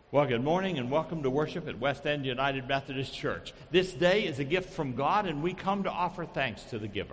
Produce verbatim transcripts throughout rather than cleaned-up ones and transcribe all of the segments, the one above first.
Well, good morning and welcome to worship at West End United Methodist Church. This day is a gift from God, and we come to offer thanks to the giver.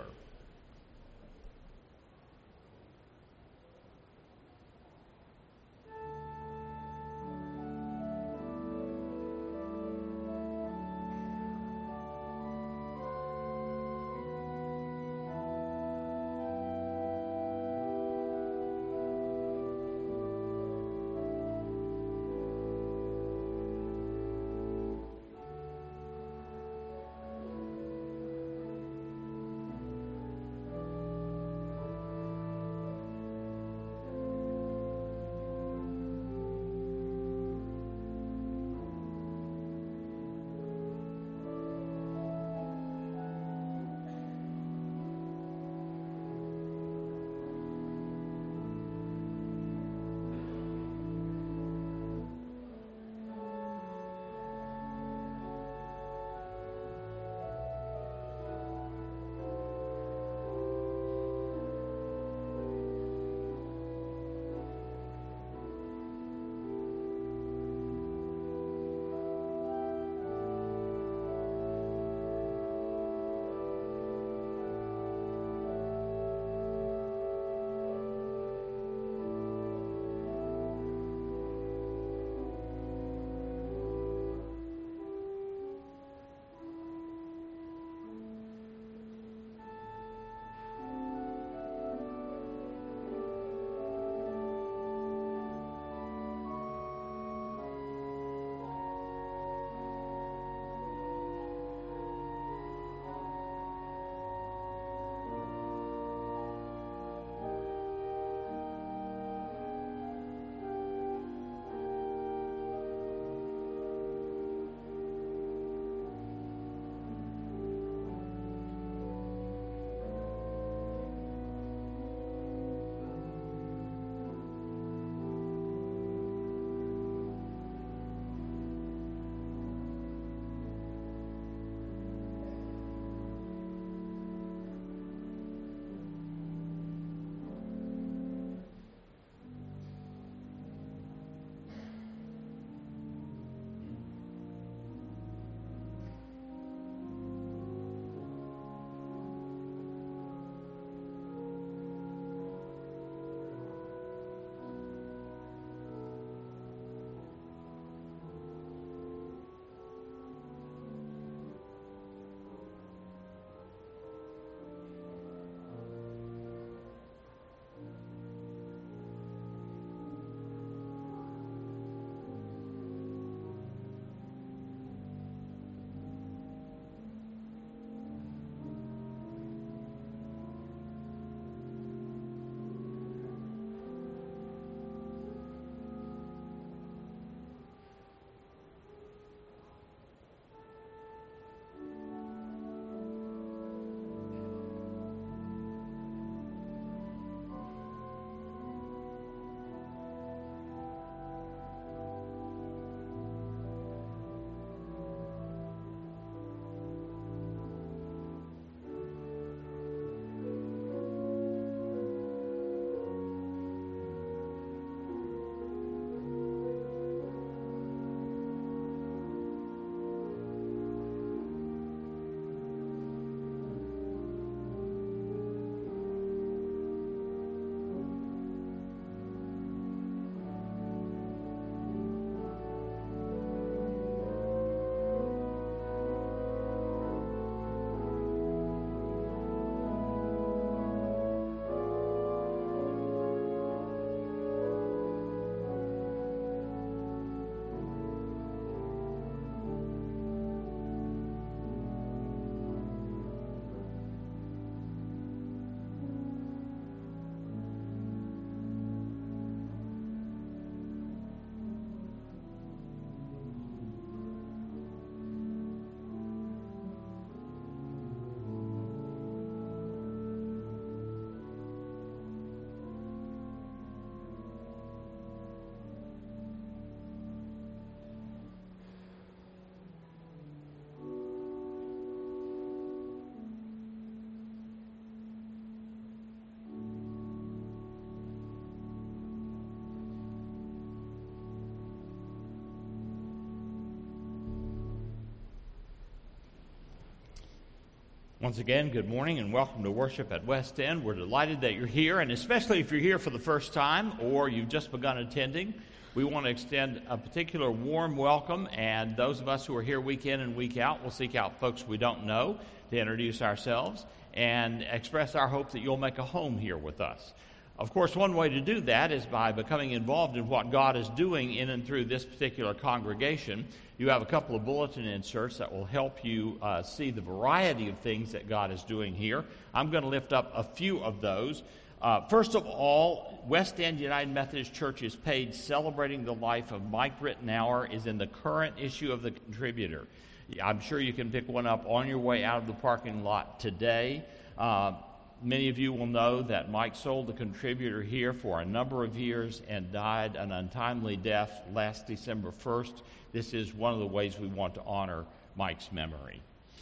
Once again, good morning and welcome to worship at West End. We're delighted that you're here, and especially if you're here for the first time or you've just begun attending, we want to extend a particular warm welcome, and those of us who are here week in and week out will seek out folks we don't know to introduce ourselves and express our hope that you'll make a home here with us. Of course, one way to do that is by becoming involved in what God is doing in and through this particular congregation. You have a couple of bulletin inserts that will help you uh, see the variety of things that God is doing here. I'm going to lift up a few of those. Uh, first of all, West End United Methodist Church's page celebrating the life of Mike Rittenauer is in the current issue of the Contributor. I'm sure you can pick one up on your way out of the parking lot today. Uh, Many of you will know that Mike sold the Contributor here for a number of years and died an untimely death last December first. This is one of the ways we want to honor Mike's memory.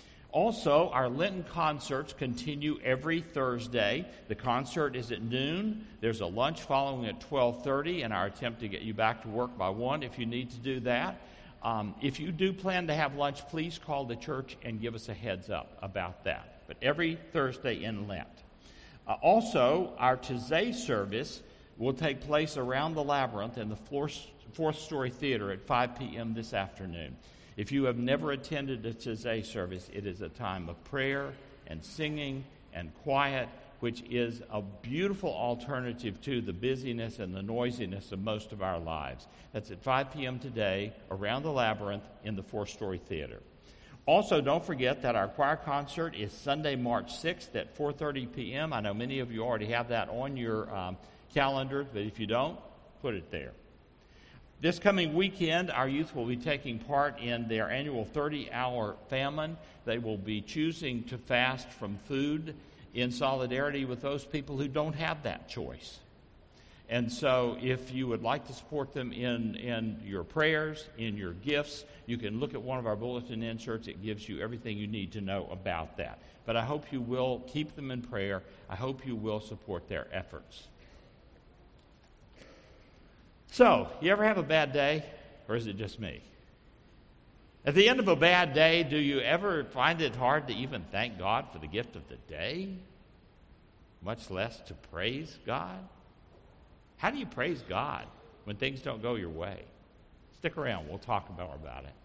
Also, our Lenten concerts continue every Thursday. The concert is at noon. There's a lunch following at twelve thirty, and our attempt to get you back to work by one if you need to do that. Um, if you do plan to have lunch, please call the church and give us a heads up about that. But every Thursday in Lent. Uh, also, our Taizé service will take place around the Labyrinth in the fourth, fourth Story Theater at five p.m. this afternoon. If you have never attended a Taizé service, it is a time of prayer and singing and quiet, which is a beautiful alternative to the busyness and the noisiness of most of our lives. That's at five p.m. today around the Labyrinth in the fourth Story Theater. Also, don't forget that our choir concert is Sunday, March sixth at four thirty p.m. I know many of you already have that on your um, calendar, but if you don't, put it there. This coming weekend, our youth will be taking part in their annual thirty-hour famine. They will be choosing to fast from food in solidarity with those people who don't have that choice. And so if you would like to support them in, in your prayers, in your gifts, you can look at one of our bulletin inserts. It gives you everything you need to know about that. But I hope you will keep them in prayer. I hope you will support their efforts. So, you ever have a bad day, or is it just me? At the end of a bad day, do you ever find it hard to even thank God for the gift of the day, much less to praise God? How do you praise God when things don't go your way? Stick around. We'll talk more about it.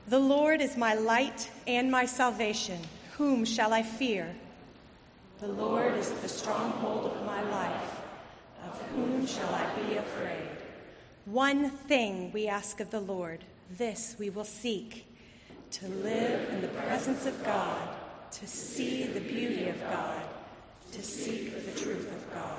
The Lord is my light and my salvation. Whom shall I fear? The Lord is the stronghold of my life. Of whom shall I be afraid? One thing we ask of the Lord, this we will seek, to live in the presence of God, to see the beauty of God, to seek the truth of God.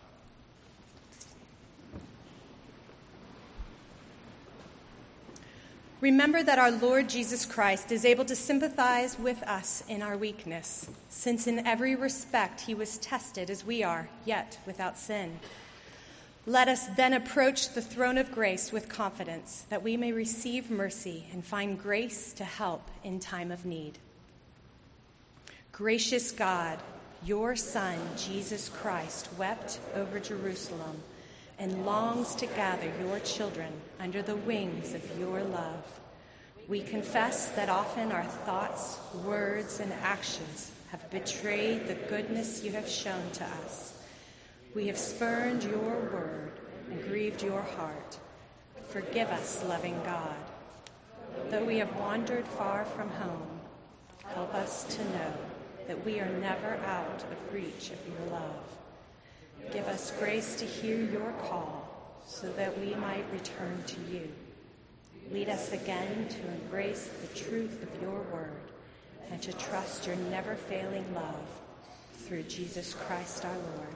Remember that our Lord Jesus Christ is able to sympathize with us in our weakness, since in every respect he was tested as we are, yet without sin. Let us then approach the throne of grace with confidence, that we may receive mercy and find grace to help in time of need. Gracious God, your Son, Jesus Christ, wept over Jerusalem and longs to gather your children under the wings of your love. We confess that often our thoughts, words, and actions have betrayed the goodness you have shown to us. We have spurned your word and grieved your heart. Forgive us, loving God. Though we have wandered far from home, help us to know that we are never out of reach of your love. Give us grace to hear your call so that we might return to you. Lead us again to embrace the truth of your word and to trust your never-failing love through Jesus Christ our Lord.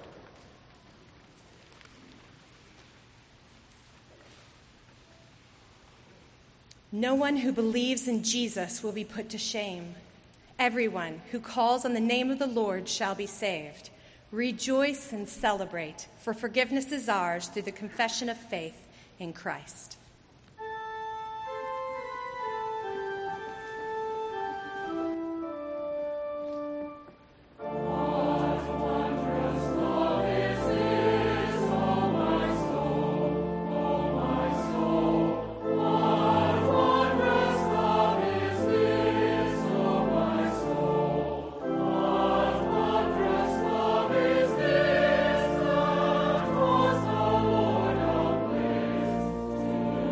No one who believes in Jesus will be put to shame. Everyone who calls on the name of the Lord shall be saved. Rejoice and celebrate, for forgiveness is ours through the confession of faith in Christ. Thank you.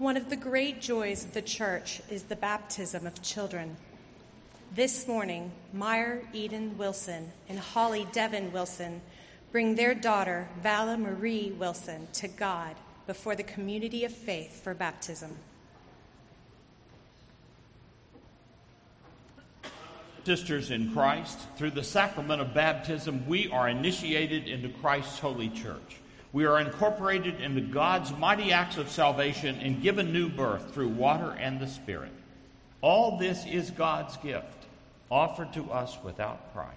One of the great joys of the church is the baptism of children. This morning, Meyer Eden Wilson and Holly Devin Wilson bring their daughter, Vala Marie Wilson, to God before the community of faith for baptism. Sisters in Christ, through the sacrament of baptism, we are initiated into Christ's holy church. We are incorporated into God's mighty acts of salvation and given new birth through water and the Spirit. All this is God's gift, offered to us without price.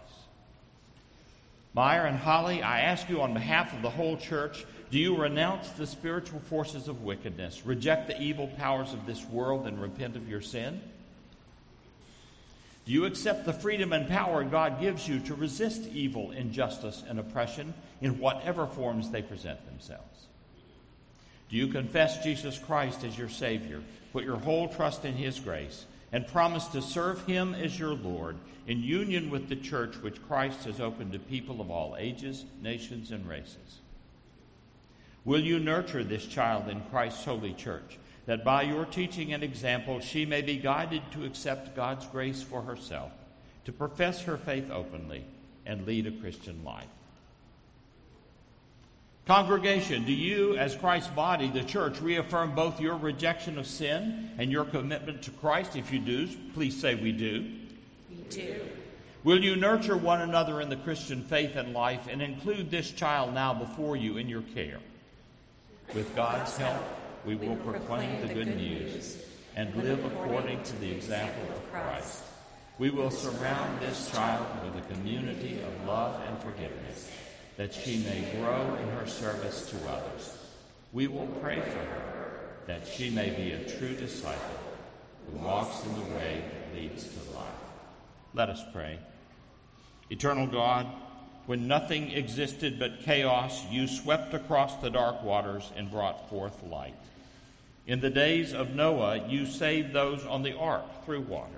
Meyer and Holly, I ask you on behalf of the whole church, do you renounce the spiritual forces of wickedness, reject the evil powers of this world, and repent of your sin? Do you accept the freedom and power God gives you to resist evil, injustice, and oppression in whatever forms they present themselves? Do you confess Jesus Christ as your Savior, put your whole trust in His grace, and promise to serve Him as your Lord in union with the church which Christ has opened to people of all ages, nations, and races? Will you nurture this child in Christ's holy church, that by your teaching and example she may be guided to accept God's grace for herself, to profess her faith openly, and lead a Christian life? Congregation, do you, as Christ's body, the church, reaffirm both your rejection of sin and your commitment to Christ? If you do, please say we do. We do. Will you nurture one another in the Christian faith and life and include this child now before you in your care? With God's help, we will proclaim the good news and live according to the example of Christ. We will surround this child with a community of love and forgiveness, that she may grow in her service to others. We will pray for her, that she may be a true disciple who walks in the way that leads to life. Let us pray. Eternal God, when nothing existed but chaos, you swept across the dark waters and brought forth light. In the days of Noah, you saved those on the ark through water.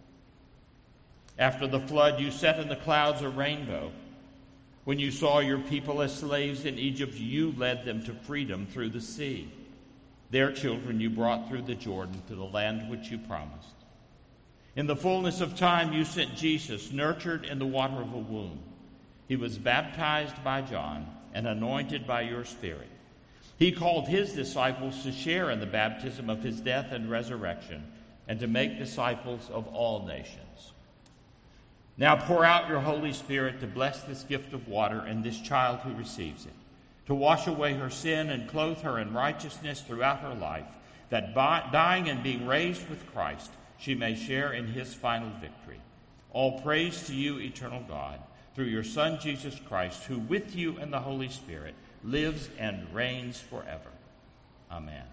After the flood, you set in the clouds a rainbow. When you saw your people as slaves in Egypt, you led them to freedom through the sea. Their children you brought through the Jordan to the land which you promised. In the fullness of time, you sent Jesus, nurtured in the water of a womb. He was baptized by John and anointed by your Spirit. He called his disciples to share in the baptism of his death and resurrection, and to make disciples of all nations. Now pour out your Holy Spirit to bless this gift of water and this child who receives it, to wash away her sin and clothe her in righteousness throughout her life, that by dying and being raised with Christ, she may share in his final victory. All praise to you, eternal God, through your Son, Jesus Christ, who with you and the Holy Spirit lives and reigns forever. Amen.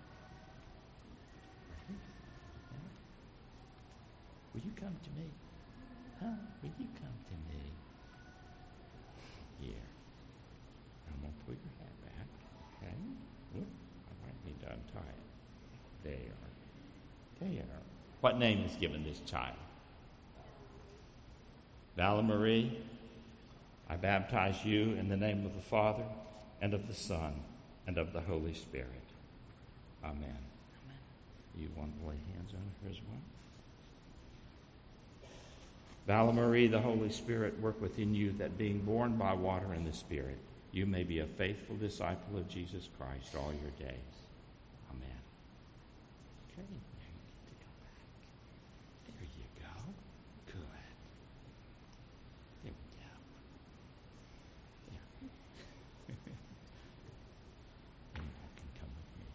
Will you come to me? Huh? Will you come to me? Here. I'm going to pull your hair back. Okay? Oop, I might need to untie it. There. There. What name is given this child? Vala Marie, I baptize you in the name of the Father, and of the Son, and of the Holy Spirit. Amen. Amen. You want to lay hands on her as well? Vala Marie, the Holy Spirit work within you, that being born by water and the Spirit, you may be a faithful disciple of Jesus Christ all your days. Amen. Okay. There you go. Good. There we go. There. And you can come with me.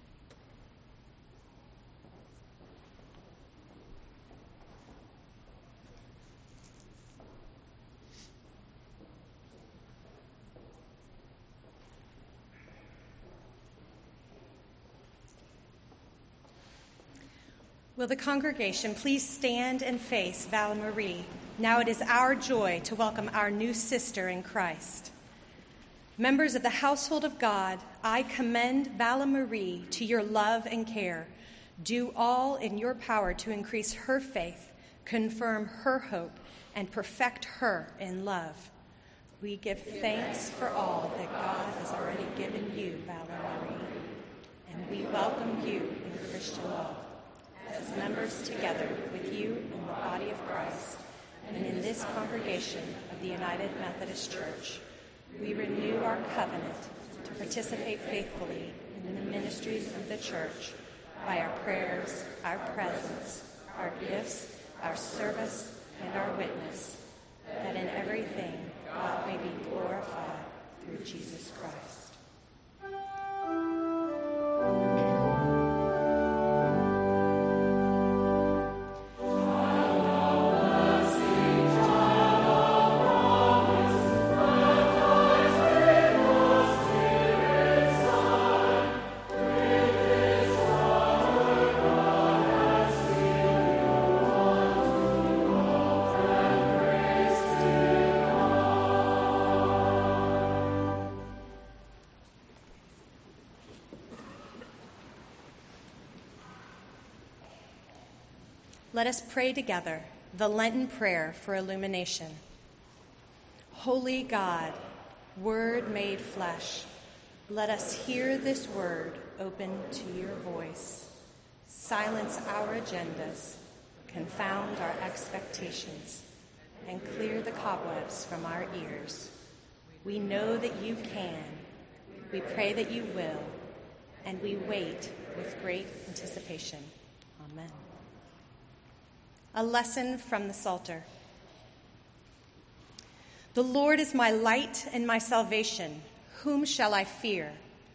Will the congregation please stand and face Vala Marie? Now it is our joy to welcome our new sister in Christ. Members of the household of God, I commend Vala Marie to your love and care. Do all in your power to increase her faith, confirm her hope, and perfect her in love. We give thanks for all that God has already given you, Vala Marie. and we welcome you in Christian love. As members together with you in the body of Christ, and in this congregation of the United Methodist Church, we renew our covenant to participate faithfully in the ministries of the church by our prayers, our presence, our gifts, our service, and our witness, that in everything God may be glorified through Jesus Christ. Let us pray together the Lenten prayer for illumination. Holy God, Word made flesh, let us hear this word open to your voice. Silence our agendas, confound our expectations, and clear the cobwebs from our ears. We know that you can, we pray that you will, and we wait with great anticipation. Amen. A lesson from the Psalter. The Lord is my light and my salvation. Whom shall I fear?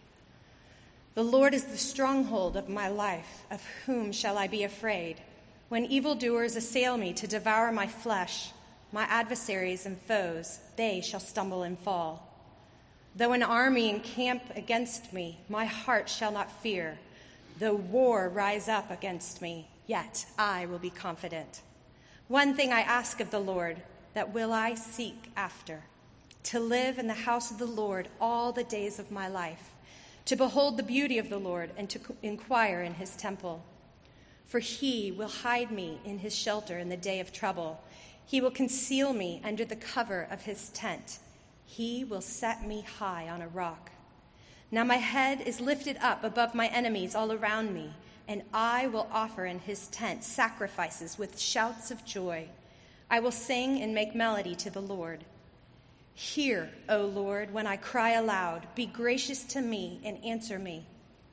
The Lord is the stronghold of my life. Of whom shall I be afraid? When evildoers assail me to devour my flesh, my adversaries and foes, they shall stumble and fall. Though an army encamp against me, my heart shall not fear. Though war rise up against me, yet I will be confident. One thing I ask of the Lord, that will I seek after, to live in the house of the Lord all the days of my life, to behold the beauty of the Lord and to inquire in his temple. For he will hide me in his shelter in the day of trouble. He will conceal me under the cover of his tent. He will set me high on a rock. Now my head is lifted up above my enemies all around me, and I will offer in his tent sacrifices with shouts of joy. I will sing and make melody to the Lord. Hear, O Lord, when I cry aloud. Be gracious to me and answer me.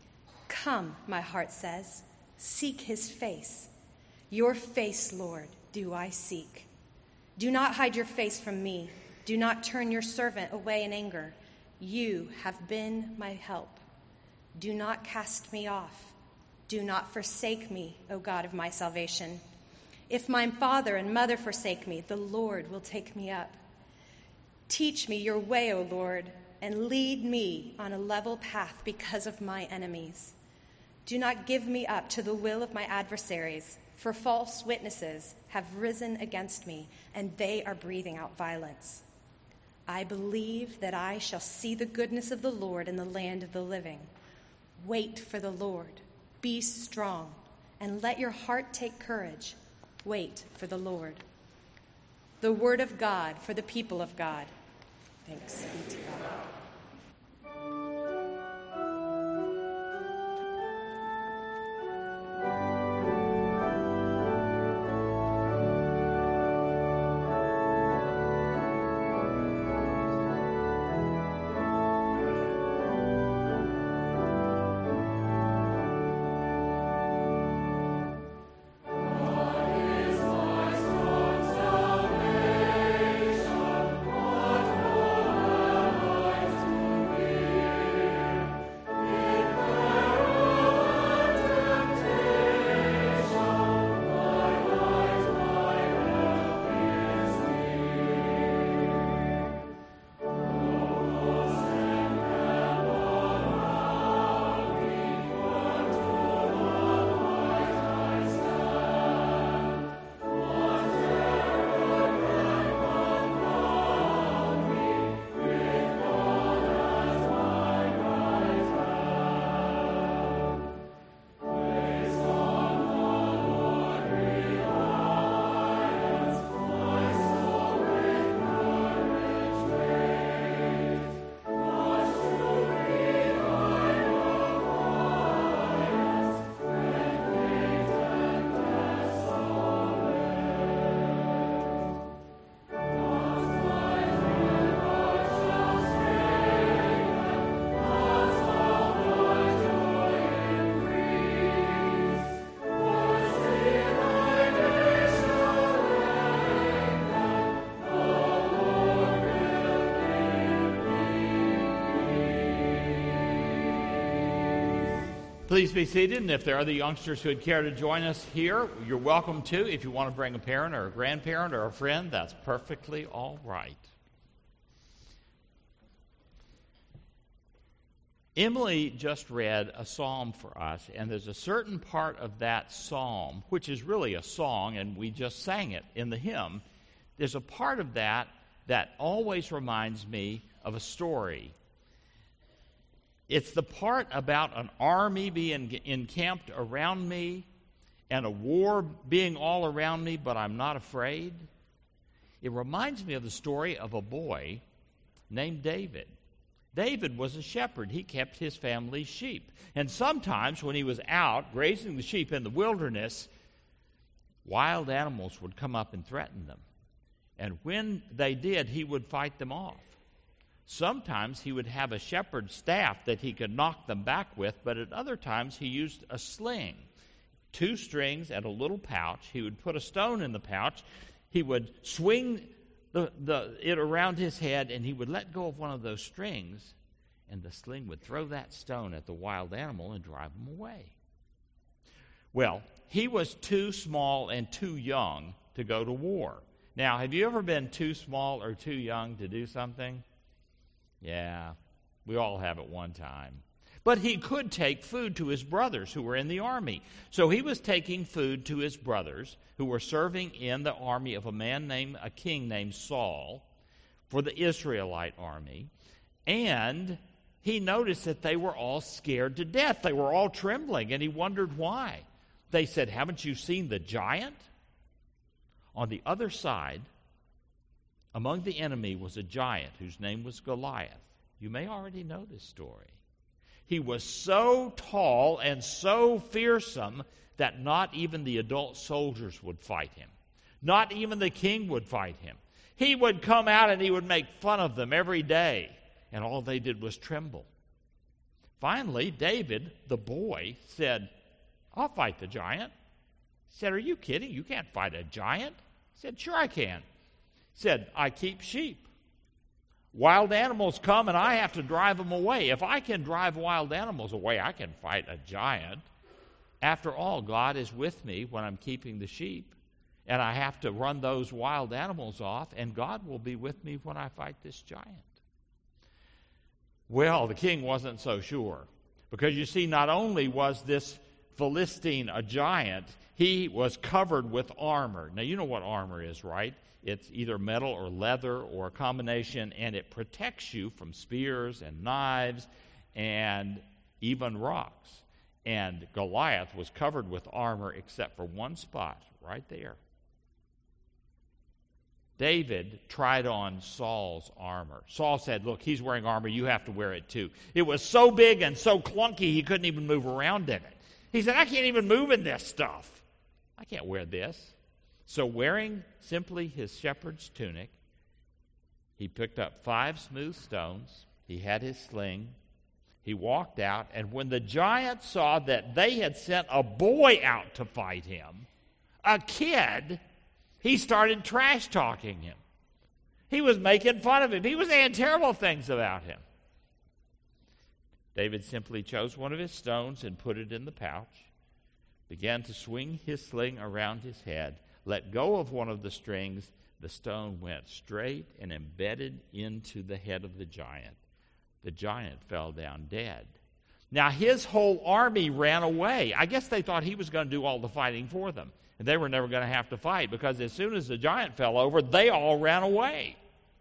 Come, my heart says, seek his face. Your face, Lord, do I seek. Do not hide your face from me. Do not turn your servant away in anger. You have been my help. Do not cast me off. Do not forsake me, O God of my salvation. If my father and mother forsake me, the Lord will take me up. Teach me your way, O Lord, and lead me on a level path because of my enemies. Do not give me up to the will of my adversaries, for false witnesses have risen against me, and they are breathing out violence. I believe that I shall see the goodness of the Lord in the land of the living. Wait for the Lord. Be strong, and let your heart take courage. Wait for the Lord. The word of God for the people of God. Thanks be to God. Salvation, Please be seated, and if there are other youngsters who would care to join us here, you're welcome to. If you want to bring a parent or a grandparent or a friend, that's perfectly all right. Emily just read a psalm for us, and there's a certain part of that psalm, which is really a song, and we just sang it in the hymn. There's a part of that that always reminds me of a story. It's the part about an army being encamped around me and a war being all around me, but I'm not afraid. It reminds me of the story of a boy named David. David was a shepherd. He kept his family's sheep. And sometimes when he was out grazing the sheep in the wilderness, wild animals would come up and threaten them. And when they did, he would fight them off. Sometimes he would have a shepherd's staff that he could knock them back with, but at other times he used a sling. Two strings and a little pouch. He would put a stone in the pouch. He would swing the, the, it around his head, and he would let go of one of those strings, and the sling would throw that stone at the wild animal and drive him away. Well, he was too small and too young to go to war. Now, have you ever been too small or too young to do something? Yeah, we all have at one time. But he could take food to his brothers who were in the army. So he was taking food to his brothers who were serving in the army of a man named, a king named Saul, for the Israelite army. And he noticed that they were all scared to death. They were all trembling, and he wondered why. They said, "Haven't you seen the giant?" On the other side, among the enemy was a giant whose name was Goliath. You may already know this story. He was so tall and so fearsome that not even the adult soldiers would fight him. Not even the king would fight him. He would come out and he would make fun of them every day, and all they did was tremble. Finally, David, the boy, said, "I'll fight the giant." He said, "Are you kidding? You can't fight a giant." He said, "Sure I can." He said, "I keep sheep. Wild animals come and I have to drive them away. If I can drive wild animals away, I can fight a giant. After all, God is with me when I'm keeping the sheep, and I have to run those wild animals off, and God will be with me when I fight this giant." Well, the king wasn't so sure, because you see, not only was this Philistine a giant, he was covered with armor. Now, you know what armor is, right? It's either metal or leather or a combination, and it protects you from spears and knives and even rocks. And Goliath was covered with armor except for one spot, right there. David tried on Saul's armor. Saul said, "Look, he's wearing armor. You have to wear it too." It was so big and so clunky he couldn't even move around in it. He said, "I can't even move in this stuff. I can't wear this." So wearing simply his shepherd's tunic, he picked up five smooth stones. He had his sling. He walked out, and when the giant saw that they had sent a boy out to fight him, a kid, he started trash-talking him. He was making fun of him. He was saying terrible things about him. David simply chose one of his stones and put it in the pouch, began to swing his sling around his head, let go of one of the strings. The stone went straight and embedded into the head of the giant. The giant fell down dead. Now, his whole army ran away. I guess they thought he was going to do all the fighting for them, and they were never going to have to fight, because as soon as the giant fell over, they all ran away.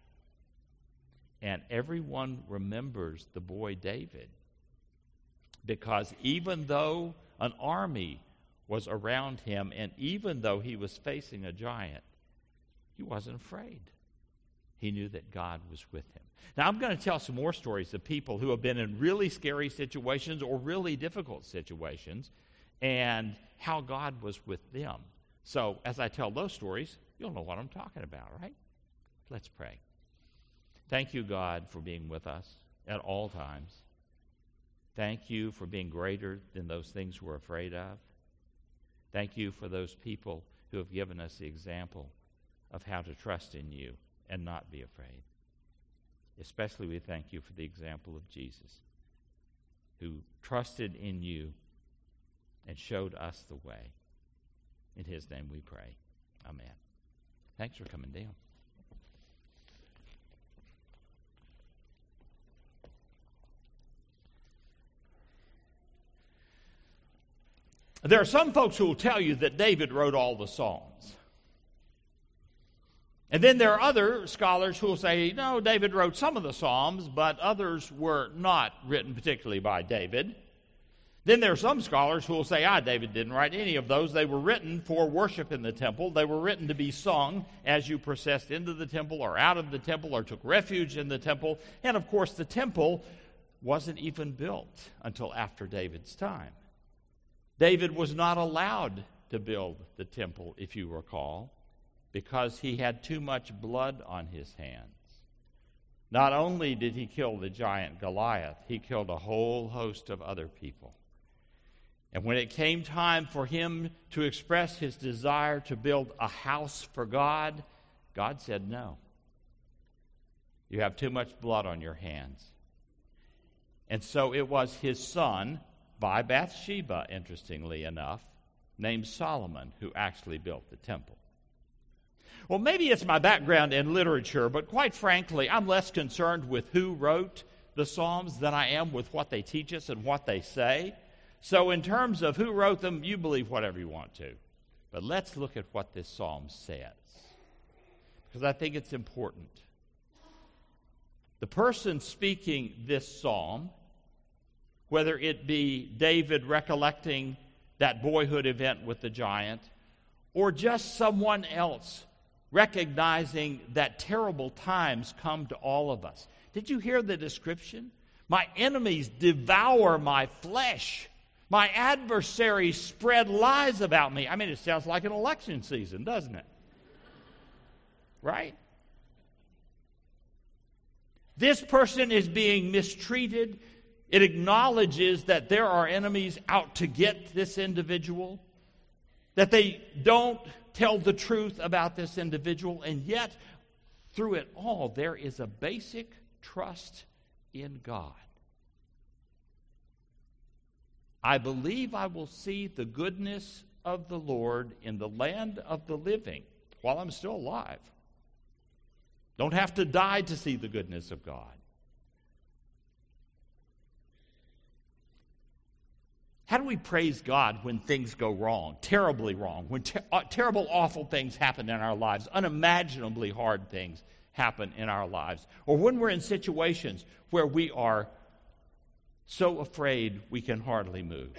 And everyone remembers the boy David, because even though an army was around him, and even though he was facing a giant, he wasn't afraid. He knew that God was with him. Now, I'm going to tell some more stories of people who have been in really scary situations or really difficult situations, and how God was with them. So, as I tell those stories, you'll know what I'm talking about, right? Let's pray. Thank you, God, for being with us at all times. Thank you for being greater than those things we're afraid of. Thank you for those people who have given us the example of how to trust in you and not be afraid. Especially we thank you for the example of Jesus, who trusted in you and showed us the way. In his name we pray. Amen. Thanks for coming down. There are some folks who will tell you that David wrote all the Psalms. And then there are other scholars who will say, no, David wrote some of the Psalms, but others were not written particularly by David. Then there are some scholars who will say, ah, David didn't write any of those. They were written for worship in the temple. They were written to be sung as you processed into the temple or out of the temple or took refuge in the temple. And, of course, the temple wasn't even built until after David's time. David was not allowed to build the temple, if you recall, because he had too much blood on his hands. Not only did he kill the giant Goliath, he killed a whole host of other people. And when it came time for him to express his desire to build a house for God, God said no. You have too much blood on your hands. And so it was his son, by Bathsheba, interestingly enough, named Solomon, who actually built the temple. Well, maybe it's my background in literature, but quite frankly, I'm less concerned with who wrote the Psalms than I am with what they teach us and what they say. So in terms of who wrote them, you believe whatever you want to. But let's look at what this psalm says, because I think it's important. The person speaking this psalm, whether it be David recollecting that boyhood event with the giant, or just someone else recognizing that terrible times come to all of us. Did you hear the description? My enemies devour my flesh. My adversaries spread lies about me. I mean, it sounds like an election season, doesn't it? Right? This person is being mistreated. It acknowledges that there are enemies out to get this individual, that they don't tell the truth about this individual, and yet, through it all, there is a basic trust in God. I believe I will see the goodness of the Lord in the land of the living while I'm still alive. Don't have to die to see the goodness of God. How do we praise God when things go wrong, terribly wrong, when ter- uh, terrible, awful things happen in our lives, unimaginably hard things happen in our lives, or when we're in situations where we are so afraid we can hardly move?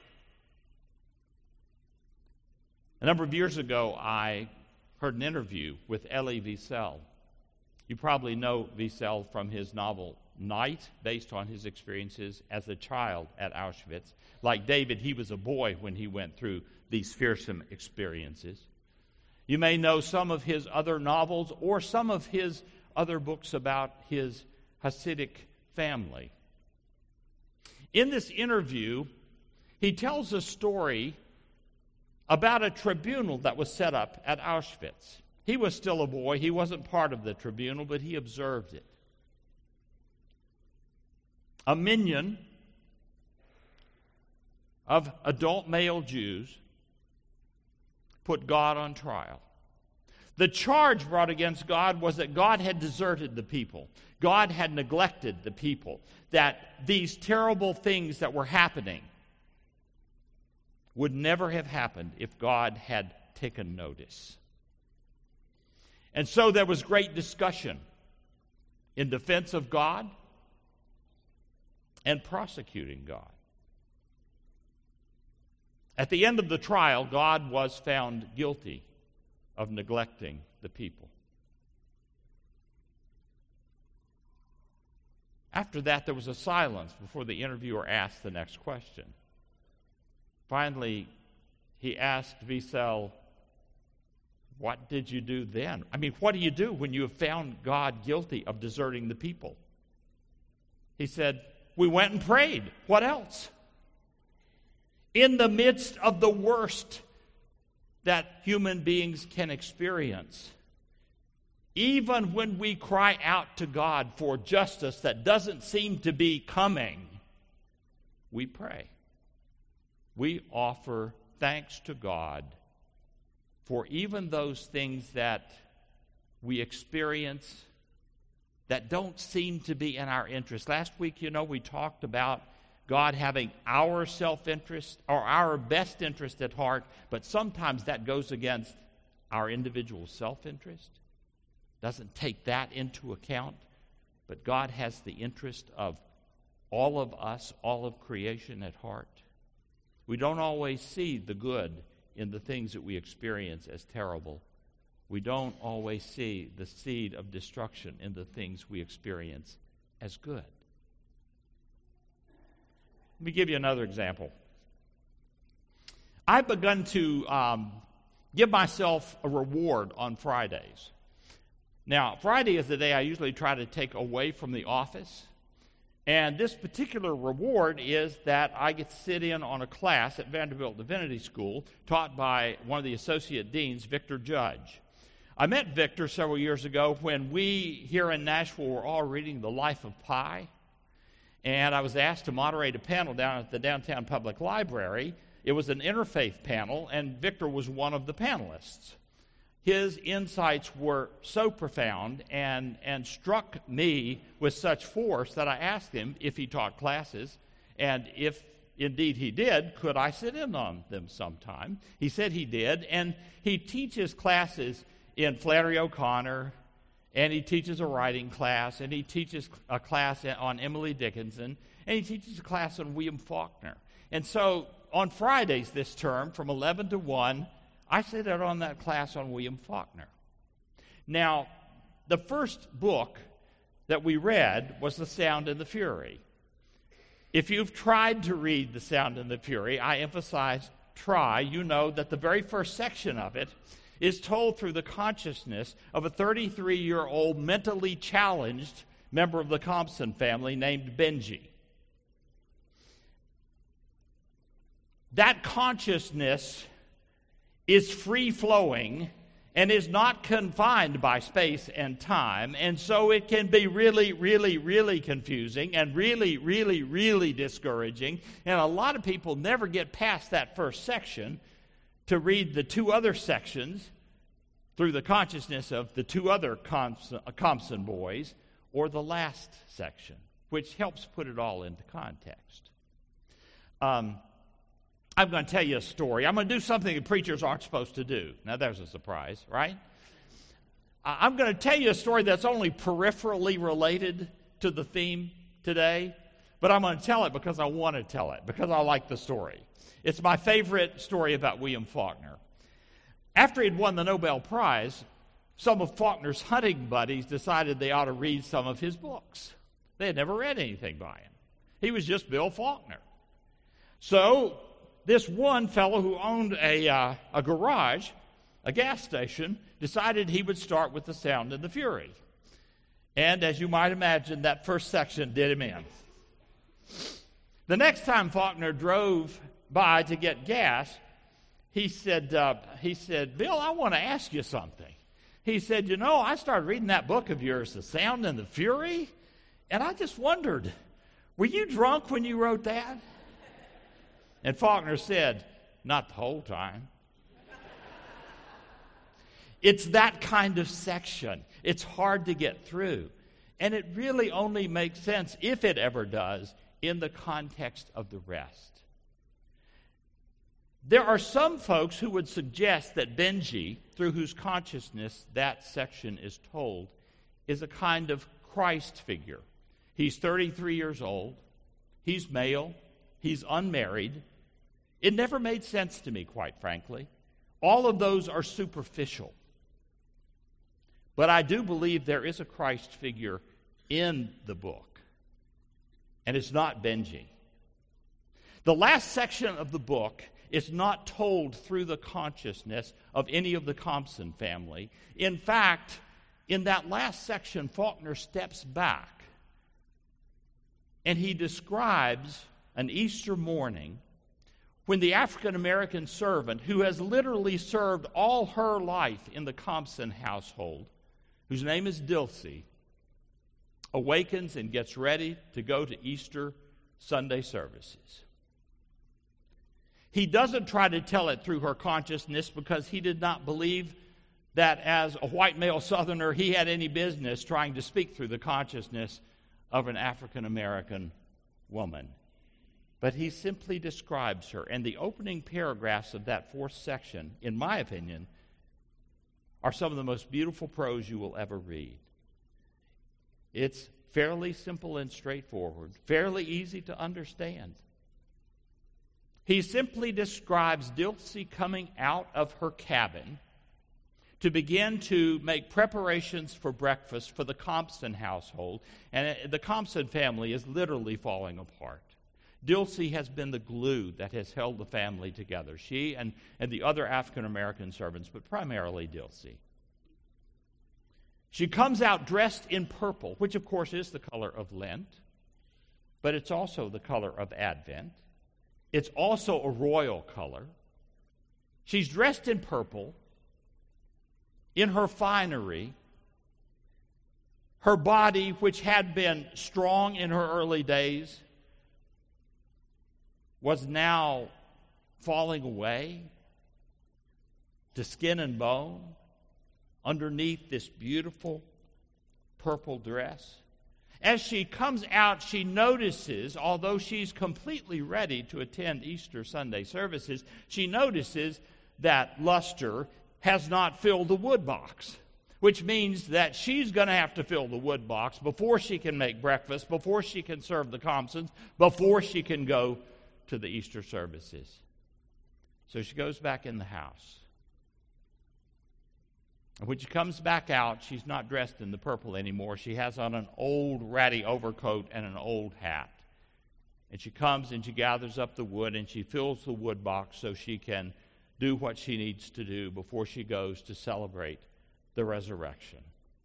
A number of years ago, I heard an interview with Elie Wiesel. You probably know Wiesel from his novel Night, based on his experiences as a child at Auschwitz. Like David, he was a boy when he went through these fearsome experiences. You may know some of his other novels or some of his other books about his Hasidic family. In this interview, he tells a story about a tribunal that was set up at Auschwitz. He was still a boy. He wasn't part of the tribunal, but he observed it. A minion of adult male Jews put God on trial. The charge brought against God was that God had deserted the people. God had neglected the people. That these terrible things that were happening would never have happened if God had taken notice. And so there was great discussion in defense of God and prosecuting God. At the end of the trial, God was found guilty of neglecting the people. After that, there was a silence before the interviewer asked the next question. Finally, he asked Wiesel, "What did you do then? I mean, what do you do when you have found God guilty of deserting the people?" He said, "We went and prayed. What else?" In the midst of the worst that human beings can experience, even when we cry out to God for justice that doesn't seem to be coming, we pray. we offer thanks to God for even those things that we experience that don't seem to be in our interest. Last week, you know, we talked about God having our self-interest or our best interest at heart, but sometimes that goes against our individual self-interest. Doesn't take that into account, but God has the interest of all of us, all of creation at heart. We don't always see the good in the things that we experience as terrible. We don't always see the seed of destruction in the things we experience as good. Let me give you another example. I've begun to um, give myself a reward on Fridays. Now, Friday is the day I usually try to take away from the office. And this particular reward is that I get to sit in on a class at Vanderbilt Divinity School taught by one of the associate deans, Victor Judge. I met Victor several years ago when we here in Nashville were all reading The Life of Pi. And I was asked to moderate a panel down at the Downtown Public Library. It was an interfaith panel, and Victor was one of the panelists. His insights were so profound and, and struck me with such force that I asked him if he taught classes, and if indeed he did, could I sit in on them sometime? He said he did, and he teaches classes in Flannery O'Connor, and he teaches a writing class, and he teaches a class on Emily Dickinson, and he teaches a class on William Faulkner. And so on Fridays this term, from eleven to one, I sit out on that class on William Faulkner. Now, the first book that we read was The Sound and the Fury. If you've tried to read The Sound and the Fury, I emphasize try, you know that the very first section of it is told through the consciousness of a thirty-three-year-old mentally challenged member of the Compson family named Benji. That consciousness is free-flowing and is not confined by space and time, and so it can be really, really, really confusing and really, really, really discouraging, and a lot of people never get past that first section to read the two other sections through the consciousness of the two other Compson boys, or the last section, which helps put it all into context. Um, I'm going to tell you a story. I'm going to do something that preachers aren't supposed to do. Now, there's a surprise, right? I'm going to tell you a story that's only peripherally related to the theme today, but I'm going to tell it because I want to tell it, because I like the story. It's my favorite story about William Faulkner. After he'd won the Nobel Prize, some of Faulkner's hunting buddies decided they ought to read some of his books. They had never read anything by him. He was just Bill Faulkner. So this one fellow who owned a, uh, a garage, a gas station, decided he would start with The Sound and the Fury. And as you might imagine, that first section did him in. The next time Faulkner drove by to get gas, he said, uh, he said, Bill, I want to ask you something. He said, you know, I started reading that book of yours, The Sound and the Fury, and I just wondered, were you drunk when you wrote that? And Faulkner said, not the whole time. It's that kind of section. It's hard to get through. And it really only makes sense, if it ever does, in the context of the rest. There are some folks who would suggest that Benji, through whose consciousness that section is told, is a kind of Christ figure. He's thirty-three years old. He's male. He's unmarried. It never made sense to me, quite frankly. All of those are superficial. But I do believe there is a Christ figure in the book. And it's not Benji. The last section of the book is not told through the consciousness of any of the Compson family. In fact, in that last section, Faulkner steps back and he describes an Easter morning when the African-American servant, who has literally served all her life in the Compson household, whose name is Dilsey, awakens and gets ready to go to Easter Sunday services. He doesn't try to tell it through her consciousness because he did not believe that as a white male Southerner he had any business trying to speak through the consciousness of an African American woman. But he simply describes her. And the opening paragraphs of that fourth section, in my opinion, are some of the most beautiful prose you will ever read. It's fairly simple and straightforward, fairly easy to understand. He simply describes Dilsey coming out of her cabin to begin to make preparations for breakfast for the Compson household. And the Compson family is literally falling apart. Dilsey has been the glue that has held the family together. She and, and the other African-American servants, but primarily Dilsey. She comes out dressed in purple, which of course is the color of Lent, but it's also the color of Advent. It's also a royal color. She's dressed in purple, in her finery. Her body, which had been strong in her early days, was now falling away to skin and bone underneath this beautiful purple dress. As she comes out, she notices, although she's completely ready to attend Easter Sunday services, she notices that Luster has not filled the wood box, which means that she's going to have to fill the wood box before she can make breakfast, before she can serve the Compsons, before she can go to the Easter services. So she goes back in the house. And when she comes back out, she's not dressed in the purple anymore. She has on an old ratty overcoat and an old hat. And she comes and she gathers up the wood and she fills the wood box so she can do what she needs to do before she goes to celebrate the resurrection.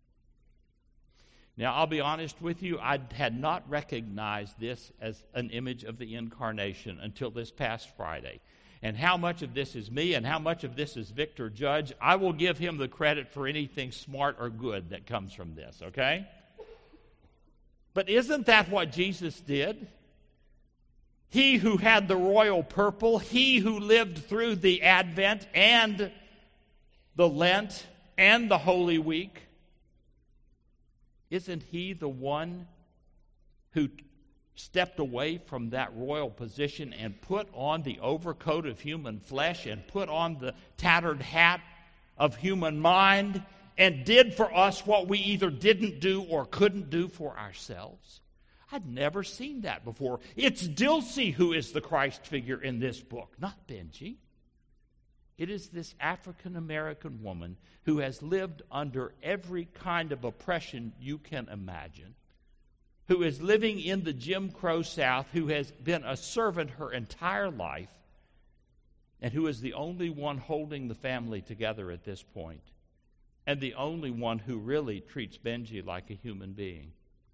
Now, I'll be honest with you, I had not recognized this as an image of the incarnation until this past Friday. And how much of this is me and how much of this is Victor Judge, I will give him the credit for anything smart or good that comes from this, okay? But isn't that what Jesus did? He who had the royal purple, he who lived through the Advent and the Lent and the Holy Week, isn't he the one who stepped away from that royal position and put on the overcoat of human flesh and put on the tattered hat of human mind and did for us what we either didn't do or couldn't do for ourselves? I'd never seen that before. It's Dilsey who is the Christ figure in this book, not Benji. It is this African-American woman who has lived under every kind of oppression you can imagine, who is living in the Jim Crow South, who has been a servant her entire life, and who is the only one holding the family together at this point, and the only one who really treats Benji like a human being.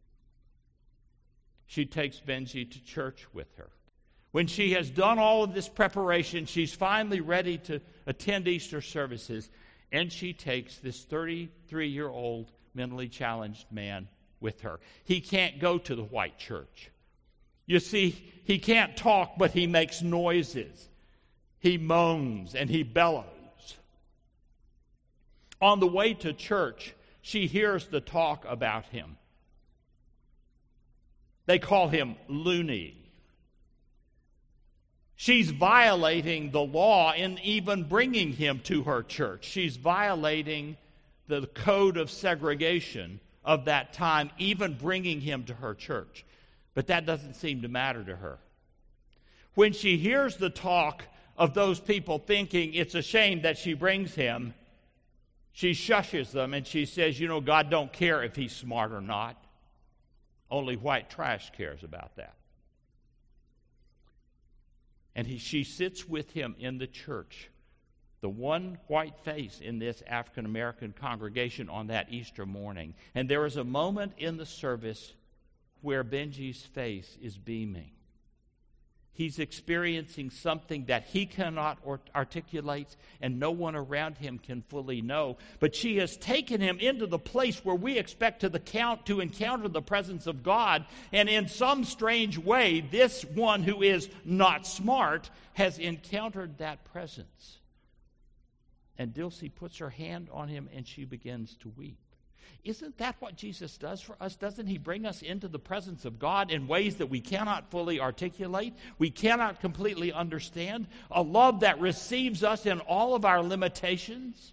She takes Benji to church with her. When she has done all of this preparation, she's finally ready to attend Easter services, and she takes this thirty-three-year-old mentally challenged man with her. He can't go to the white church. You see, he can't talk, but he makes noises. He moans and he bellows. On the way to church, she hears the talk about him. They call him loony. She's violating the law in even bringing him to her church. She's violating the code of segregation of that time, even bringing him to her church. But that doesn't seem to matter to her. When she hears the talk of those people thinking it's a shame that she brings him, she shushes them and she says, you know, God don't care if he's smart or not. Only white trash cares about that. And he, she sits with him in the church, the one white face in this African-American congregation on that Easter morning. And there is a moment in the service where Benji's face is beaming. He's experiencing something that he cannot articulate and no one around him can fully know. But she has taken him into the place where we expect to, the count, to encounter the presence of God. And in some strange way, this one who is not smart has encountered that presence. And Dilsey puts her hand on him and she begins to weep. Isn't that what Jesus does for us? Doesn't he bring us into the presence of God in ways that we cannot fully articulate, we cannot completely understand? A love that receives us in all of our limitations?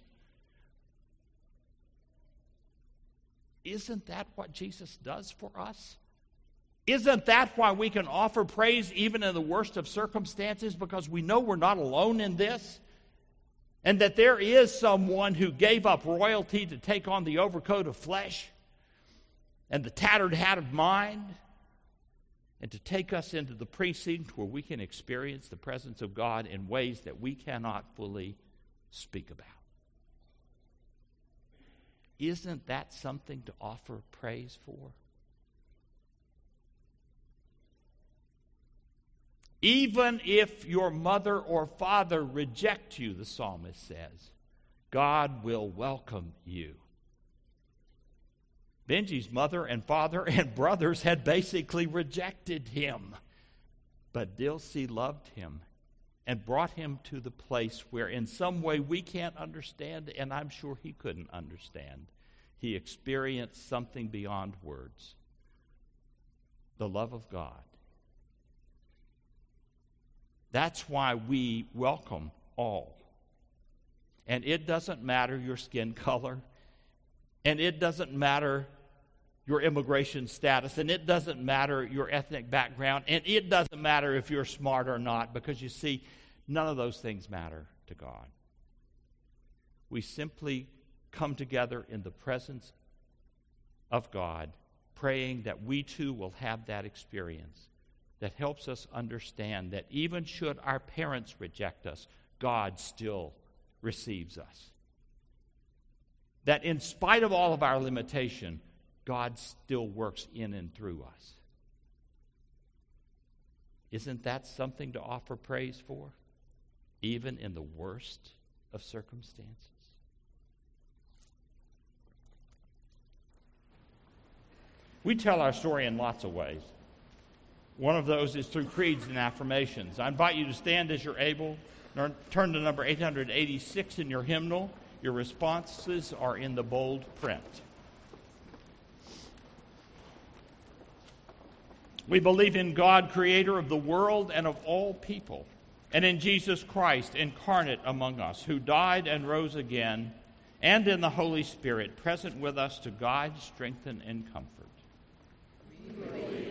Isn't that what Jesus does for us? Isn't that why we can offer praise even in the worst of circumstances? Because we know we're not alone in this. And that there is someone who gave up royalty to take on the overcoat of flesh and the tattered hat of mind, and to take us into the precinct where we can experience the presence of God in ways that we cannot fully speak about. Isn't that something to offer praise for? Even if your mother or father reject you, the psalmist says, God will welcome you. Benji's mother and father and brothers had basically rejected him. But Dilsey loved him and brought him to the place where in some way we can't understand, and I'm sure he couldn't understand. He experienced something beyond words. The love of God. That's why we welcome all. And it doesn't matter your skin color, and it doesn't matter your immigration status, and it doesn't matter your ethnic background, and it doesn't matter if you're smart or not, because you see, none of those things matter to God. We simply come together in the presence of God, praying that we too will have that experience that helps us understand that even should our parents reject us, God still receives us. That in spite of all of our limitation, God still works in and through us. Isn't that something to offer praise for, even in the worst of circumstances? We tell our story in lots of ways. One of those is through creeds and affirmations. I invite you to stand as you're able. Turn to number eight hundred eighty-six in your hymnal. Your responses are in the bold print. We believe in God, creator of the world and of all people, and in Jesus Christ, incarnate among us, who died and rose again, and in the Holy Spirit, present with us to guide, strengthen, and comfort. We believe.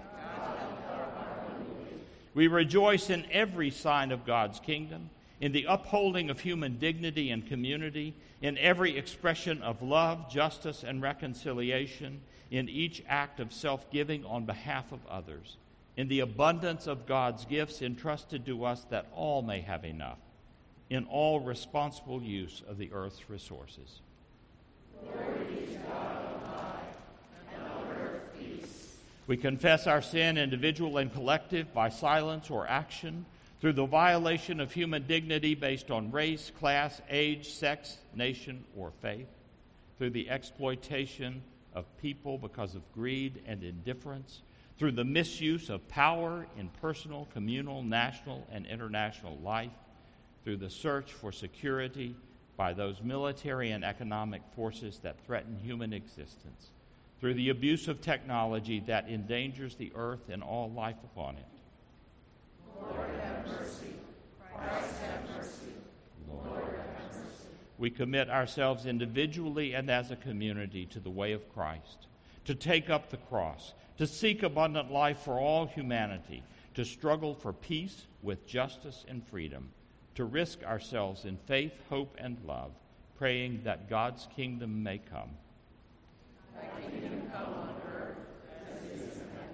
We rejoice in every sign of God's kingdom, in the upholding of human dignity and community, in every expression of love, justice, and reconciliation, in each act of self-giving on behalf of others, in the abundance of God's gifts entrusted to us that all may have enough, in all responsible use of the earth's resources. Glory be to God on high, and on earth peace. We confess our sin, individual and collective, by silence or action, through the violation of human dignity based on race, class, age, sex, nation, or faith, through the exploitation of people because of greed and indifference, through the misuse of power in personal, communal, national, and international life, through the search for security by those military and economic forces that threaten human existence, through the abuse of technology that endangers the earth and all life upon it. Lord, have mercy. Christ, have mercy. Lord, have mercy. We commit ourselves individually and as a community to the way of Christ, to take up the cross, to seek abundant life for all humanity, to struggle for peace with justice and freedom, to risk ourselves in faith, hope, and love, praying that God's kingdom may come. Thy kingdom come on earth as it is in heaven.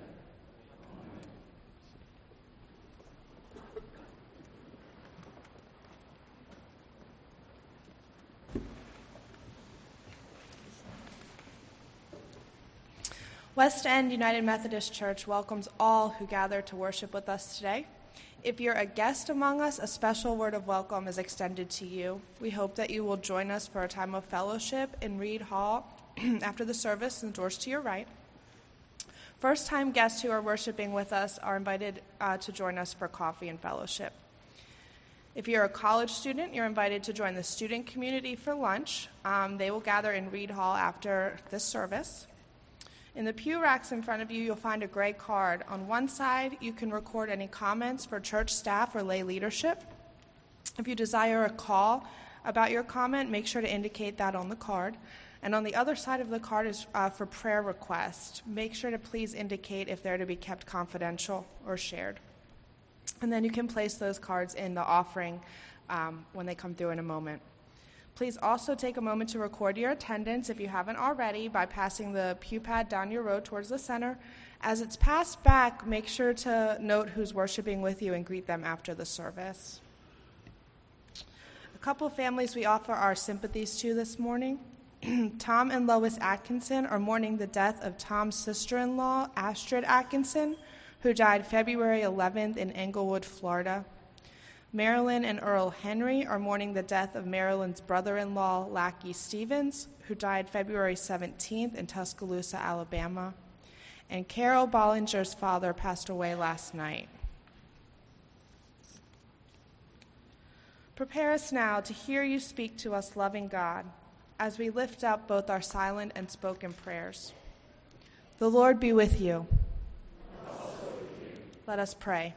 West End United Methodist Church welcomes all who gather to worship with us today. If you're a guest among us, a special word of welcome is extended to you. We hope that you will join us for a time of fellowship in Reed Hall after the service, and the doors to your right. First-time guests who are worshiping with us are invited uh, to join us for coffee and fellowship. If you're a college student, you're invited to join the student community for lunch. Um, they will gather in Reed Hall after this service. In the pew racks in front of you, you'll find a gray card. On one side, you can record any comments for church staff or lay leadership. If you desire a call about your comment, make sure to indicate that on the card. And on the other side of the card is uh, for prayer requests. Make sure to please indicate if they're to be kept confidential or shared. And then you can place those cards in the offering um, when they come through in a moment. Please also take a moment to record your attendance if you haven't already by passing the pew pad down your row towards the center. As it's passed back, make sure to note who's worshiping with you and greet them after the service. A couple of families we offer our sympathies to this morning. Tom and Lois Atkinson are mourning the death of Tom's sister-in-law, Astrid Atkinson, who died February eleventh in Englewood, Florida. Marilyn and Earl Henry are mourning the death of Marilyn's brother-in-law, Lackey Stevens, who died February seventeenth in Tuscaloosa, Alabama. And Carol Bollinger's father passed away last night. Prepare us now to hear you speak to us, loving God, as we lift up both our silent and spoken prayers. The Lord be with you. Let us pray.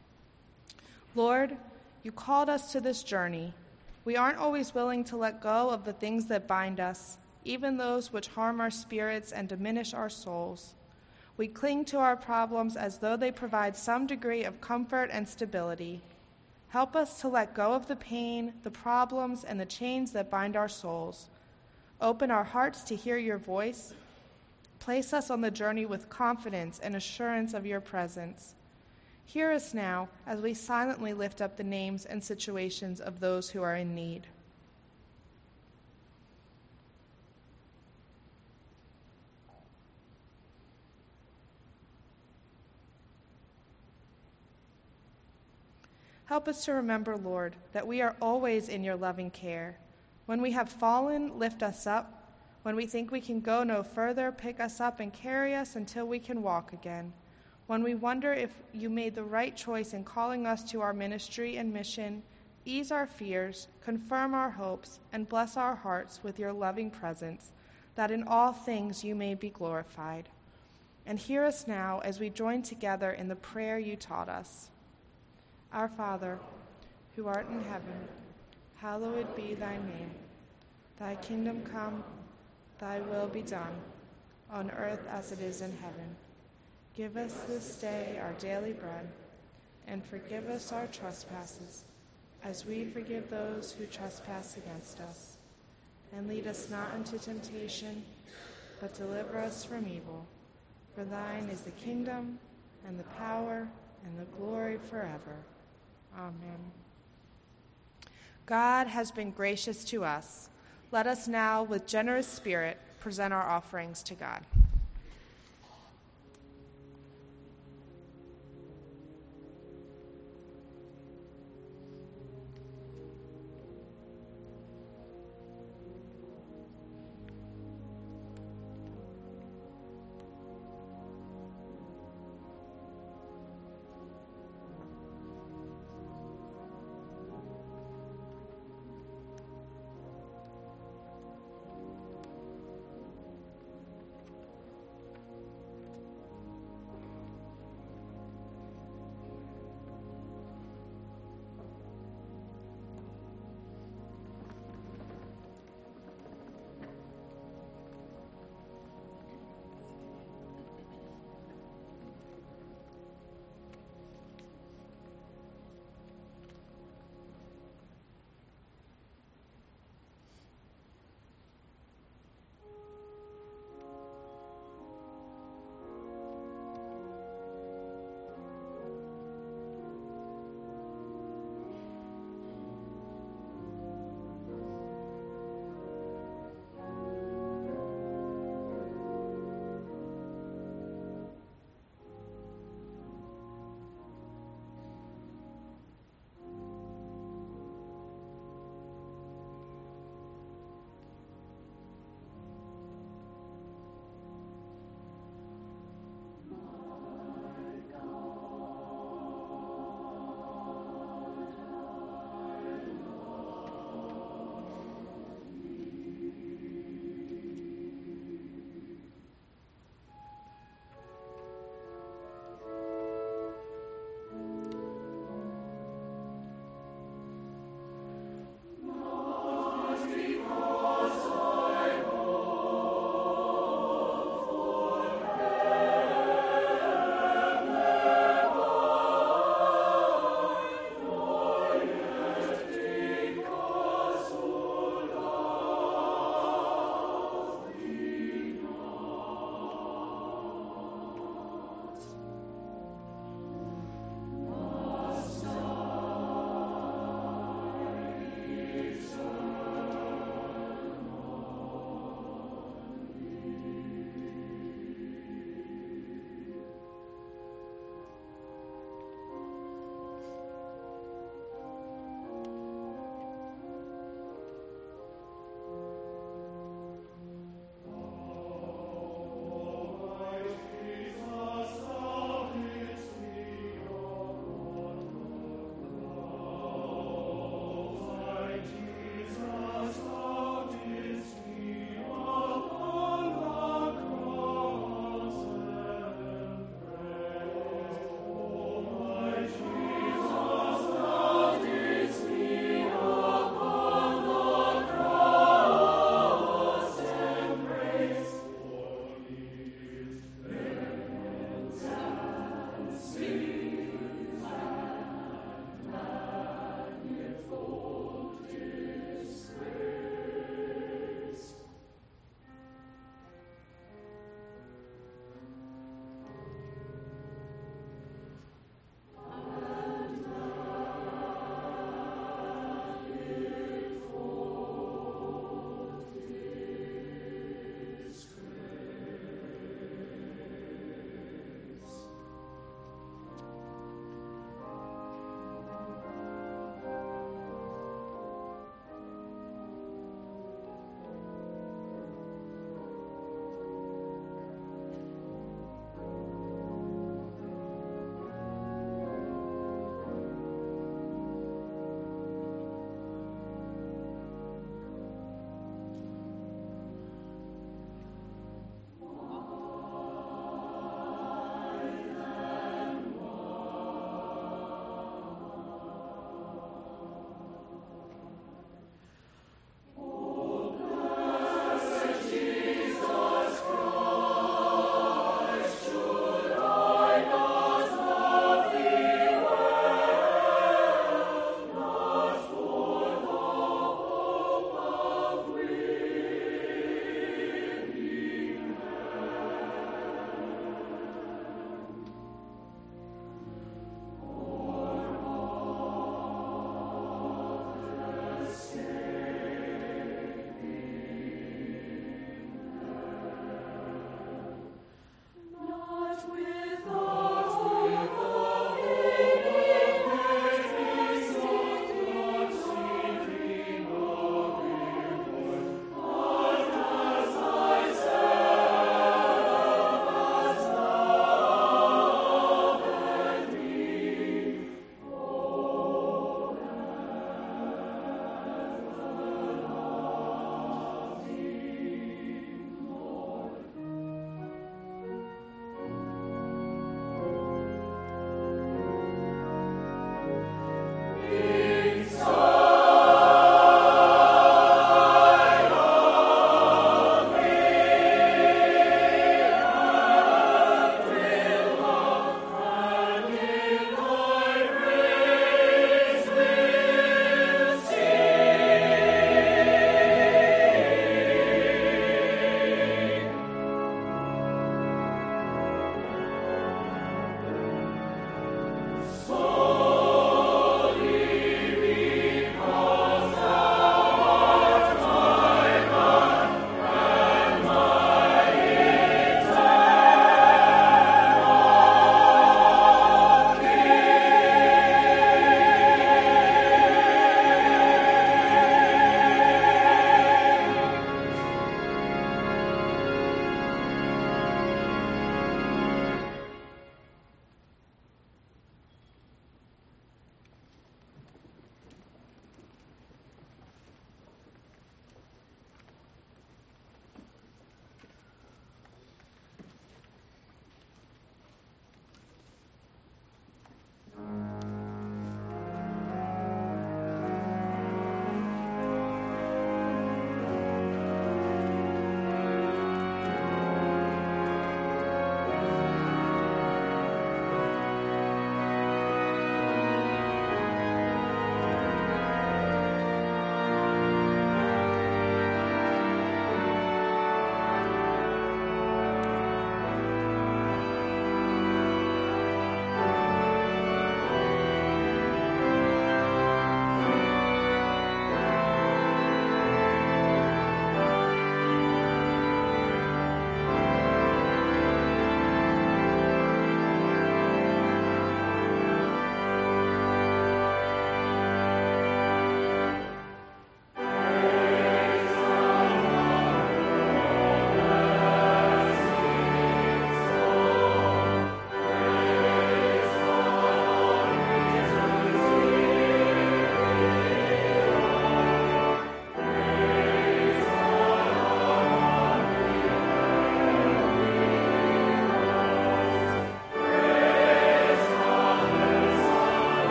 Lord, you called us to this journey. We aren't always willing to let go of the things that bind us, even those which harm our spirits and diminish our souls. We cling to our problems as though they provide some degree of comfort and stability. Help us to let go of the pain, the problems, and the chains that bind our souls. Open our hearts to hear your voice. Place us on the journey with confidence and assurance of your presence. Hear us now as we silently lift up the names and situations of those who are in need. Help us to remember, Lord, that we are always in your loving care. When we have fallen, lift us up. When we think we can go no further, pick us up and carry us until we can walk again. When we wonder if you made the right choice in calling us to our ministry and mission, ease our fears, confirm our hopes, and bless our hearts with your loving presence, that in all things you may be glorified. And hear us now as we join together in the prayer you taught us. Our Father, who art in heaven, hallowed be thy name. Thy kingdom come, thy will be done, on earth as it is in heaven. Give us this day our daily bread, and forgive us our trespasses, as we forgive those who trespass against us. And lead us not into temptation, but deliver us from evil. For thine is the kingdom, and the power, and the glory forever. Amen. God has been gracious to us. Let us now, with generous spirit, present our offerings to God.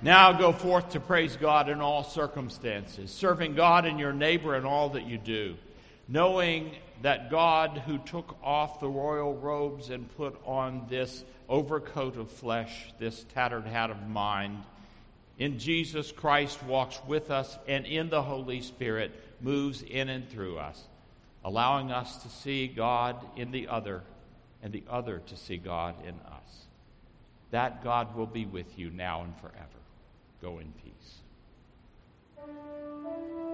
Now go forth to praise God in all circumstances, serving God and your neighbor in all that you do, knowing that God, who took off the royal robes and put on this overcoat of flesh, this tattered hat of mind, in Jesus Christ walks with us, and in the Holy Spirit moves in and through us, allowing us to see God in the other and the other to see God in us. That God will be with you now and forever. Go in peace.